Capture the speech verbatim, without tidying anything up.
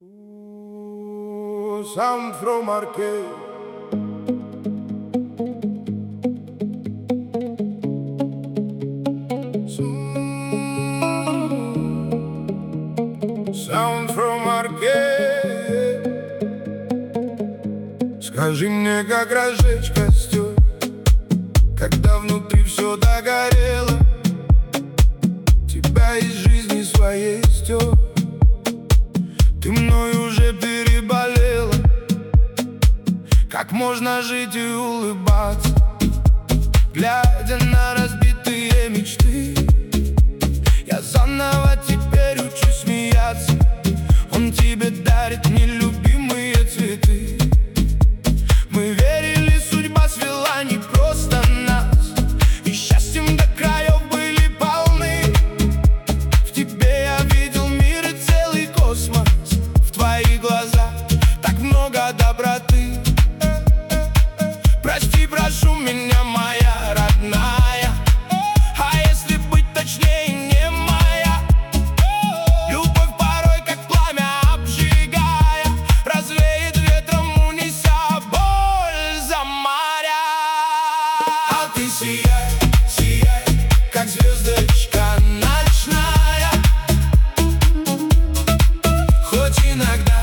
Ooh, I'm from Arcade. Sound from Arcade. Скажи мне, как разжечь костер, когда внутри все догорело, тебя из жизни своей стер. Ты мной уже переболела. Как можно жить и улыбаться, глядя на разбитые мечты? Я заново теперь учусь смеяться. Он тебе дарит нелюбимые цветы. Мы верили, судьба свела не просто нас, и счастьем до краев были полны. В тебе я видел мир и целый космос. В твоих глазах так много доброты. Прости, прошу меня, моя родная, а если быть точнее, не моя. Любовь порой как пламя обжигая, развеет ветром, унеся боль за моря. А ты сияй, сияй, как звездочка ночная. Хоть иногда